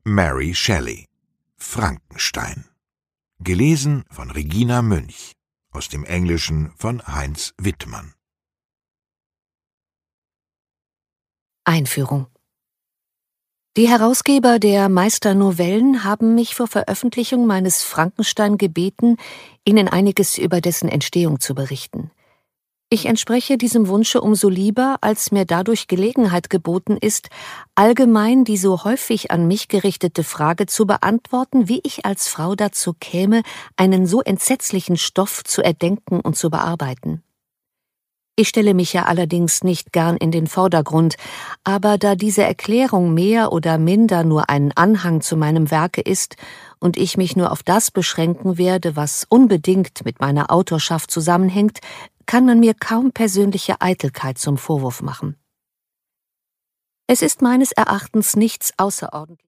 Mary Shelley. Frankenstein. Gelesen von Regina Münch. Aus dem Englischen von Heinz Wittmann. Einführung. Die Herausgeber der Meister-Novellen haben mich vor Veröffentlichung meines Frankenstein gebeten, ihnen einiges über dessen Entstehung zu berichten. Ich entspreche diesem Wunsche umso lieber, als mir dadurch Gelegenheit geboten ist, allgemein die so häufig an mich gerichtete Frage zu beantworten, wie ich als Frau dazu käme, einen so entsetzlichen Stoff zu erdenken und zu bearbeiten. Ich stelle mich ja allerdings nicht gern in den Vordergrund, aber da diese Erklärung mehr oder minder nur ein Anhang zu meinem Werke ist und ich mich nur auf das beschränken werde, was unbedingt mit meiner Autorschaft zusammenhängt, kann man mir kaum persönliche Eitelkeit zum Vorwurf machen. Es ist meines Erachtens nichts außerordentlich